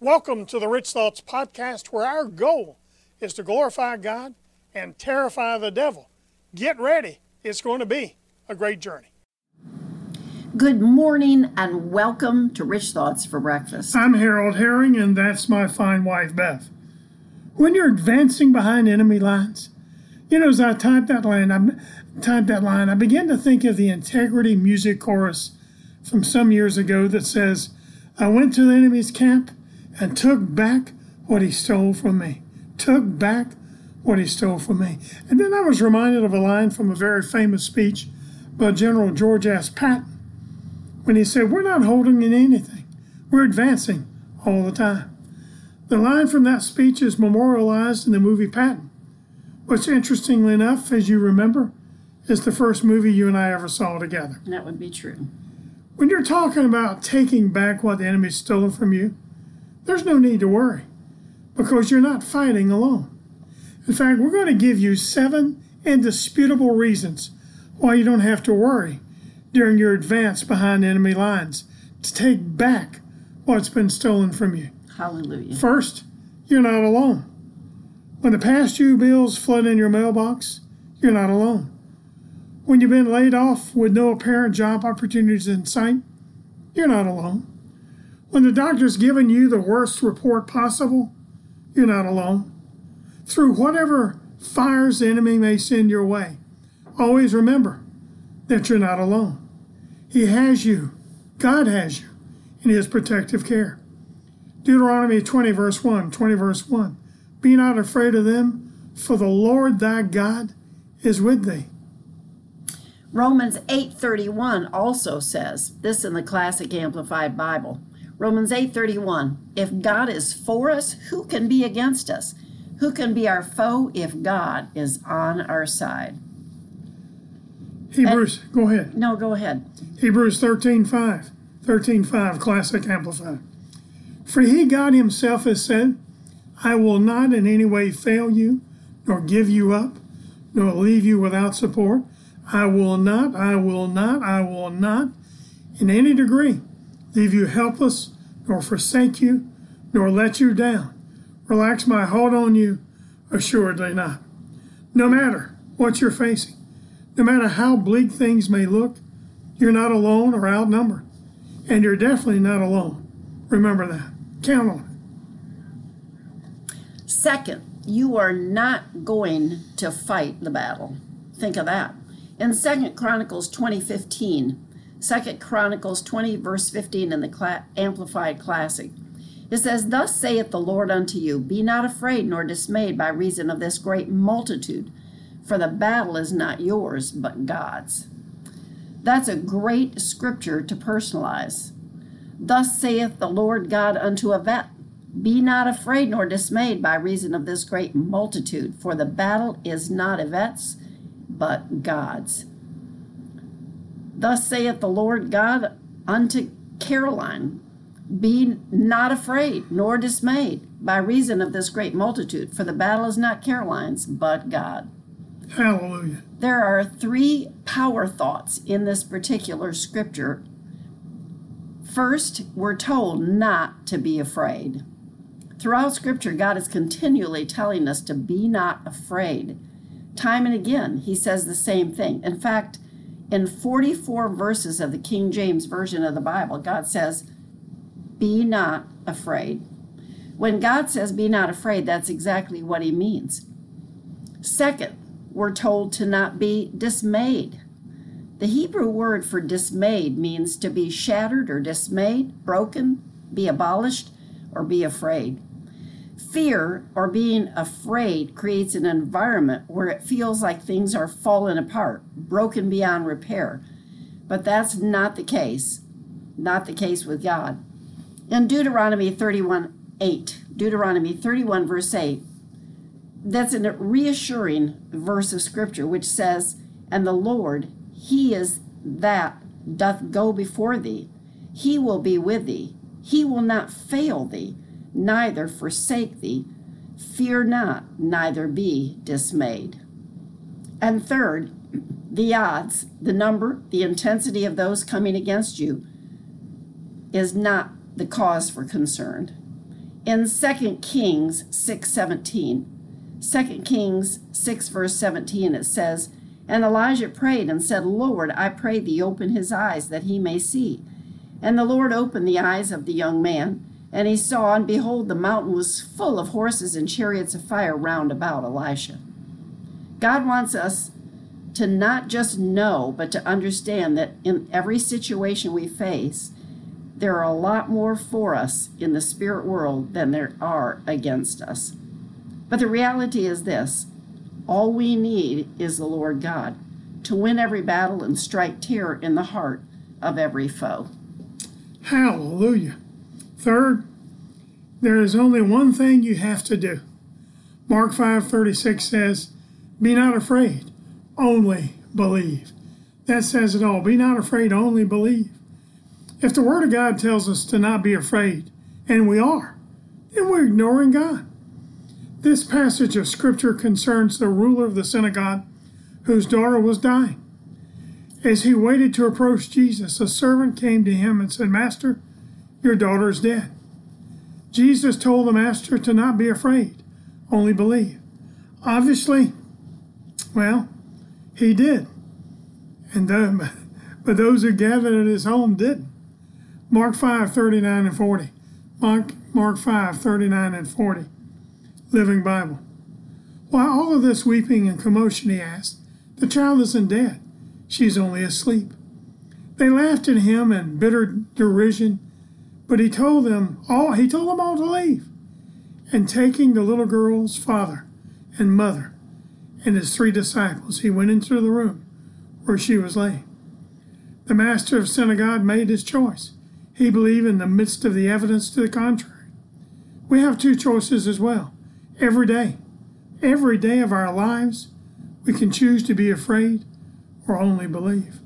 Welcome to the Rich Thoughts Podcast, where our goal is to glorify God and terrify the devil. Get ready. It's going to be a great journey. Good morning and welcome to Rich Thoughts for Breakfast. I'm Harold Herring, and that's my fine wife, Beth. When you're advancing behind enemy lines, as I typed that line, I began to think of the Integrity music chorus from some years ago that says, "I went to the enemy's camp and took back what he stole from me." Took back what he stole from me. And then I was reminded of a line from a very famous speech by General George S. Patton when he said, "We're not holding in anything. We're advancing all the time." The line from that speech is memorialized in the movie Patton, which, interestingly enough, as you remember, is the first movie you and I ever saw together. That would be true. When you're talking about taking back what the enemy's stolen from you, there's no need to worry because you're not fighting alone. In fact, we're going to give you 7 indisputable reasons why you don't have to worry during your advance behind enemy lines to take back what's been stolen from you. Hallelujah. First, you're not alone. When the past due bills flood in your mailbox, you're not alone. When you've been laid off with no apparent job opportunities in sight, you're not alone. When the doctor's given you the worst report possible, you're not alone. Through whatever fires the enemy may send your way, always remember that you're not alone. He has you, God has you, in his protective care. Deuteronomy 20 verse 1, "Be not afraid of them, for the Lord thy God is with thee." Romans 8:31 also says, this in the Classic Amplified Bible, Romans 8:31, "If God is for us, who can be against us? Who can be our foe if God is on our side?" Go ahead. No, go ahead. Hebrews 13:5, Classic Amplified. "For he, God himself, has said, I will not in any way fail you, nor give you up, nor leave you without support. I will not in any degree leave you helpless, nor forsake you, nor let you down. Relax my hold on you, assuredly not." No matter what you're facing, no matter how bleak things may look, you're not alone or outnumbered. And you're definitely not alone. Remember that. Count on it. Second, you are not going to fight the battle. Think of that. In 2 Chronicles 20:15, 2 Chronicles 20 verse 15 in the Amplified Classic, it says, "Thus saith the Lord unto you, be not afraid nor dismayed by reason of this great multitude, for the battle is not yours, but God's." That's a great scripture to personalize. Thus saith the Lord God unto Yvette, "Be not afraid nor dismayed by reason of this great multitude, for the battle is not Yvette's, but God's." Thus saith the Lord God unto Caroline, "Be not afraid nor dismayed by reason of this great multitude, for the battle is not Caroline's, but God." Hallelujah. There are 3 power thoughts in this particular scripture. First, we're told not to be afraid. Throughout scripture, God is continually telling us to be not afraid. Time and again, he says the same thing. In fact, in 44 verses of the King James Version of the Bible, God says, "Be not afraid." When God says, "Be not afraid," that's exactly what he means. Second, we're told to not be dismayed. The Hebrew word for dismayed means to be shattered or dismayed, broken, be abolished, or be afraid. Fear or being afraid creates an environment where it feels like things are falling apart, broken beyond repair. But that's not the case. Not the case with God. In Deuteronomy 31 verse 8, that's a reassuring verse of scripture which says, "And the Lord, he is that doth go before thee. He will be with thee. He will not fail thee, neither forsake thee. Fear not, neither be dismayed." And third, the odds, the number, the intensity of those coming against you is not the cause for concern. In 2 Kings 6:17, 2 Kings 6 verse 17, it says, "And Elijah prayed and said, Lord, I pray thee, open his eyes that he may see. And the Lord opened the eyes of the young man, and he saw, and behold, the mountain was full of horses and chariots of fire round about Elisha." God wants us to not just know, but to understand that in every situation we face, there are a lot more for us in the spirit world than there are against us. But the reality is this: all we need is the Lord God to win every battle and strike terror in the heart of every foe. Hallelujah. Third, there is only one thing you have to do. Mark 5:36 says, "Be not afraid, only believe." That says it all. Be not afraid, only believe. If the Word of God tells us to not be afraid, and we are, then we're ignoring God. This passage of Scripture concerns the ruler of the synagogue whose daughter was dying. As he waited to approach Jesus, a servant came to him and said, "Master, your daughter is dead." Jesus told the master to not be afraid, only believe. Obviously, well, he did. But those who gathered at his home didn't. Mark 5:39 and 40. Mark 5:39 and 40. Living Bible. "Why all of this weeping and commotion?" he asked. "The child isn't dead. She's only asleep." They laughed at him in bitter derision, but he told them all to leave. And taking the little girl's father and mother and his 3 disciples, he went into the room where she was laying. The master of synagogue made his choice. He believed in the midst of the evidence to the contrary. We have 2 choices as well. Every day of our lives, we can choose to be afraid or only believe.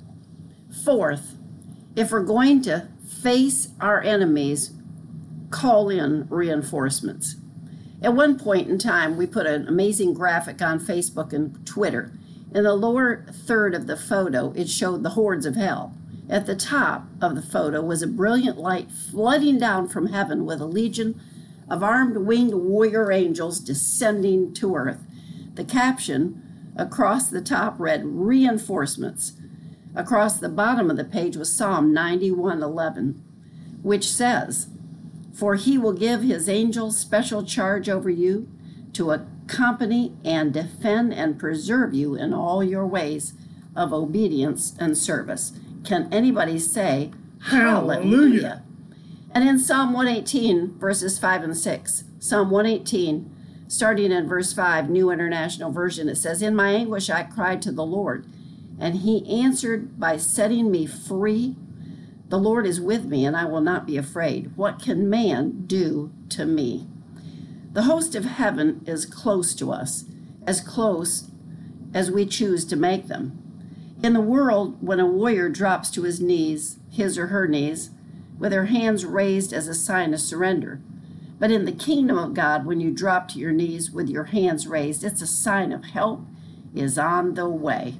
Fourth, if we're going to face our enemies, call in reinforcements. At one point in time, we put an amazing graphic on Facebook and Twitter. In the lower third of the photo, it showed the hordes of hell. At the top of the photo was a brilliant light flooding down from heaven with a legion of armed winged warrior angels descending to earth. The caption across the top read, "Reinforcements." Across the bottom of the page was Psalm 91:11, which says, "For he will give his angels special charge over you to accompany and defend and preserve you in all your ways of obedience and service." Can anybody say hallelujah? And in Psalm 118, verses 5 and 6, Psalm 118, starting in verse 5, New International Version, it says, "In my anguish I cried to the Lord, and he answered by setting me free. The Lord is with me, and I will not be afraid. What can man do to me?" The host of heaven is close to us, as close as we choose to make them. In the world, when a warrior drops to his knees, his or her knees, with their hands raised as a sign of surrender. But in the kingdom of God, when you drop to your knees with your hands raised, it's a sign of help is on the way.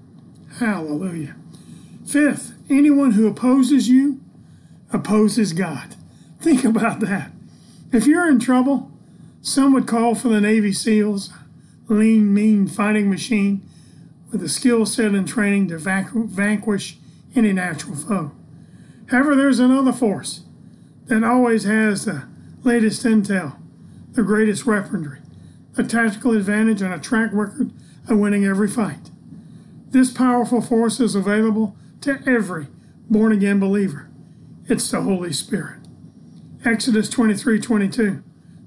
Hallelujah. Fifth, anyone who opposes you opposes God. Think about that. If you're in trouble, some would call for the Navy SEALs, lean, mean fighting machine with a skill set and training to vanquish any natural foe. However, there's another force that always has the latest intel, the greatest weaponry, a tactical advantage, and a track record of winning every fight. This powerful force is available to every born-again believer. It's the Holy Spirit. Exodus 23:22.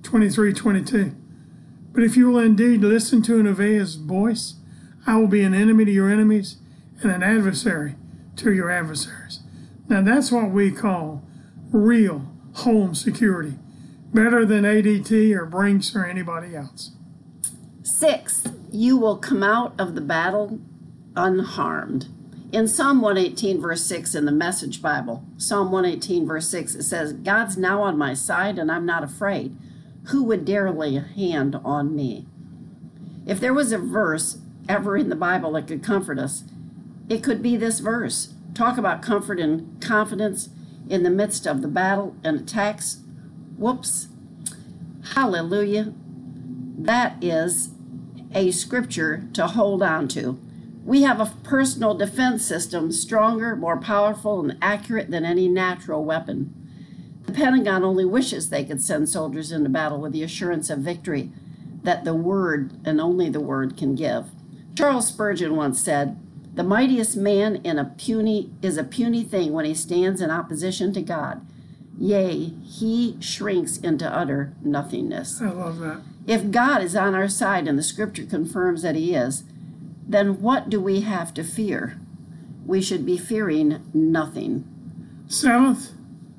"But if you will indeed listen to and obey his voice, I will be an enemy to your enemies and an adversary to your adversaries." Now that's what we call real home security. Better than ADT or Brinks or anybody else. Sixth, you will come out of the battle unharmed. In Psalm 118, verse 6 in the Message Bible, Psalm 118, verse 6, it says, "God's now on my side and I'm not afraid. Who would dare lay a hand on me?" If there was a verse ever in the Bible that could comfort us, it could be this verse. Talk about comfort and confidence in the midst of the battle and attacks. Whoops. Hallelujah. That is a scripture to hold on to. We have a personal defense system stronger, more powerful, and accurate than any natural weapon. The Pentagon only wishes they could send soldiers into battle with the assurance of victory that the Word and only the Word can give. Charles Spurgeon once said, "The mightiest man is a puny thing when he stands in opposition to God. Yea, he shrinks into utter nothingness." I love that. If God is on our side and the scripture confirms that he is, then what do we have to fear? We should be fearing nothing. Seventh,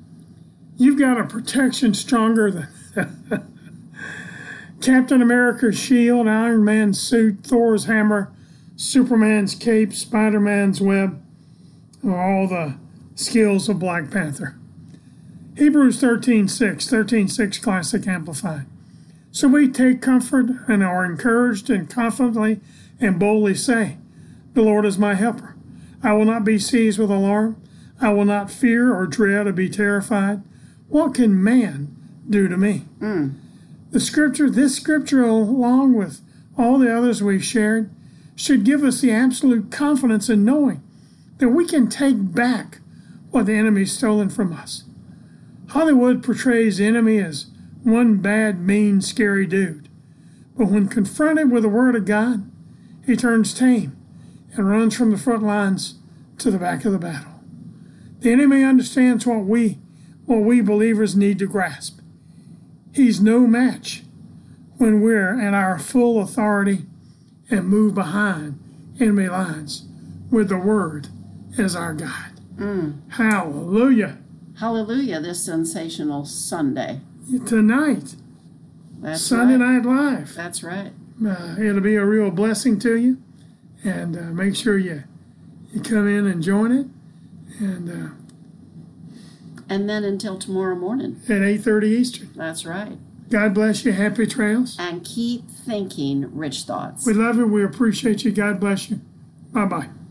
you've got a protection stronger than Captain America's shield, Iron Man's suit, Thor's hammer, Superman's cape, Spider-Man's web, or all the skills of Black Panther. Hebrews 13:6 Classic Amplified. So we take comfort and are encouraged and confidently and boldly say, "The Lord is my helper. I will not be seized with alarm. I will not fear or dread or be terrified. What can man do to me?" This scripture, along with all the others we've shared, should give us the absolute confidence in knowing that we can take back what the enemy's stolen from us. Hollywood portrays the enemy as one bad, mean, scary dude. But when confronted with the Word of God, he turns tame and runs from the front lines to the back of the battle. The enemy understands what we believers need to grasp. He's no match when we're at our full authority and move behind enemy lines with the Word as our guide. Hallelujah. Hallelujah, this sensational Sunday. Tonight, That's Sunday right. Night Live. That's right. It'll be a real blessing to you. And make sure you come in and join it. And then until tomorrow morning. At 8:30 Eastern. That's right. God bless you. Happy trails. And keep thinking rich thoughts. We love you. We appreciate you. God bless you. Bye-bye.